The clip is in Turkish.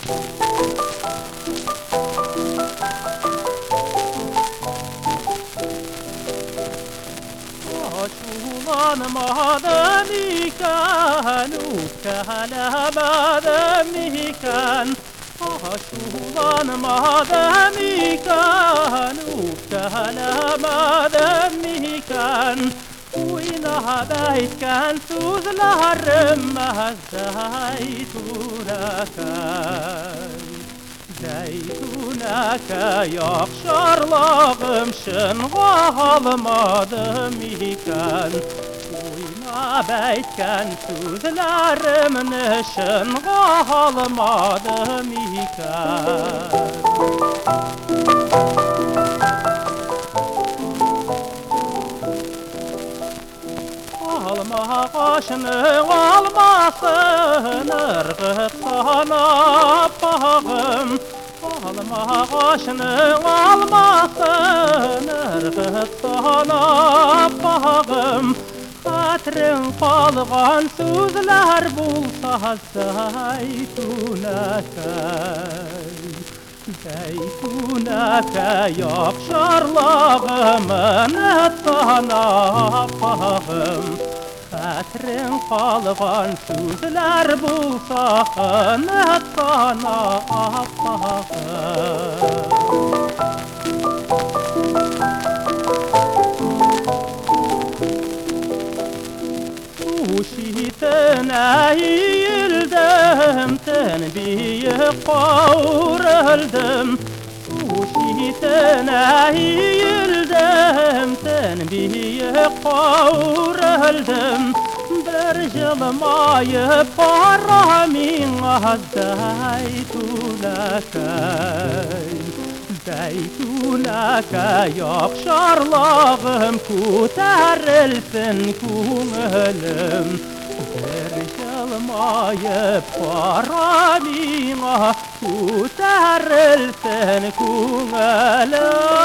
Aşulanmadan iken, ukkelemadan iken, aşulanmadan iken, ukkelemadan iken, oynadayken sözlerim zeytunakay. Zeytunaka yakşarlağım şın almadım iken, uyma beytken sözlerim nişin almadım iken. Alma kaşını almasın ırgıt sana bağım. Alma kaşını almasın ırgıt sana bağım. Hatırın kalgan sözler bulsa zeytunakay. Zeytunaka yakşarlağımın sana bağım. Hatırın kalgan sözler bulsa sana bağım. Uşitine eğildim, tenbiye kavruldım. Uşitine eğildim, tenbiye kavruldım. Bir yılmayıp paramin zeytunakay. Zeytunaka yakşarlağım ko'tarilsin ko'nglim. Bir yılmayıp paramina ko'tarilsin ko'nglim.